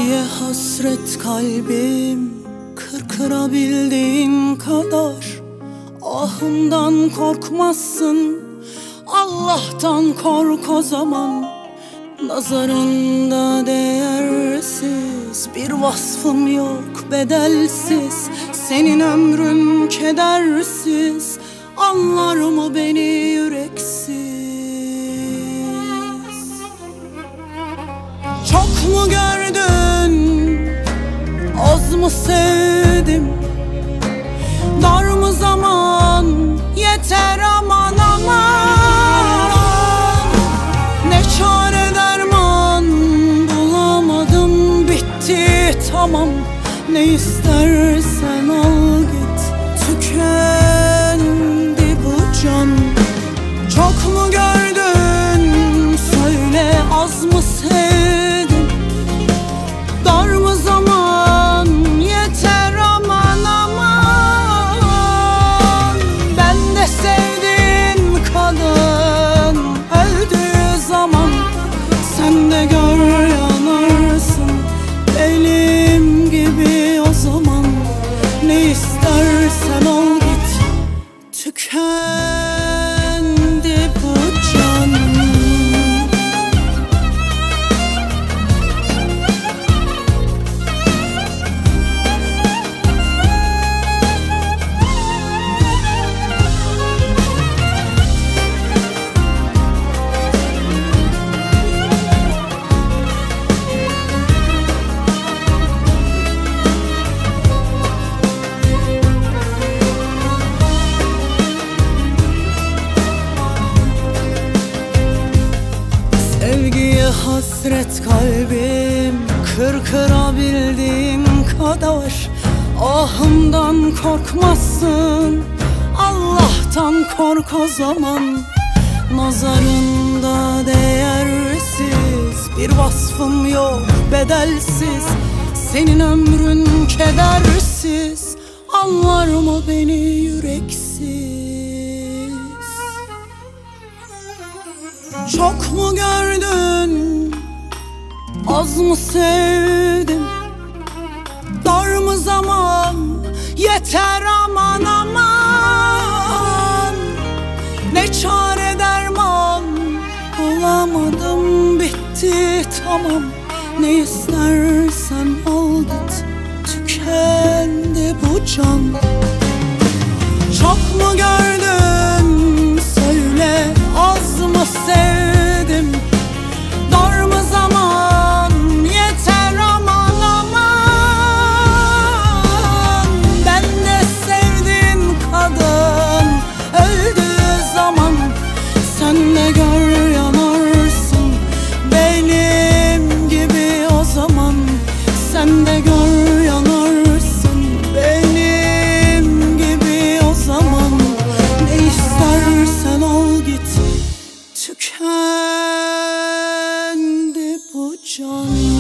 Sevgiye hasret kalbim, kırkırabildiğin kadar. Ahımdan korkmazsın, Allah'tan kork o zaman. Nazarında değersiz bir vasfım yok, bedelsiz. Senin ömrün kedersiz, anlar mı beni yüreksiz? Çok mu gördün, az mı sevdim? Dar mı zaman, yeter aman aman. Ne çare derman bulamadım, bitti tamam. Ne istersen al git, tükendi bu can. Çok mu gördün, söyle az mı sevdin? Dar mı zaman, yeter aman aman. Ben de sevdiğin kadın öldüğü zaman sen de gör yanarsın benim gibi o zaman. Ne istersen al git, tükendi bu can. Sevgiye hasret kalbim, kırkırabildiğin kadar. Ahımdan korkmazsın, Allah'tan kork o zaman. Nazarında değersiz bir vasfım yok, bedelsiz. Senin ömrün kedersiz, anlar mı beni yüreksiz? Çok mu gördün, az mı sevdim? Dar mı zaman, yeter aman aman. Ne çare derman bulamadım, bitti tamam. Ne istersen al git, tükendi bu can. Çok mu gördün, söyle az mı sevdim? Dar mı zaman, yeter aman aman. Ben de sevdiğin kadın öldüğü zaman sen de gör yanarsın benim gibi o zaman. Sen de gör yanarsın benim gibi o zaman. Ne istersen al git, tükendi bu can.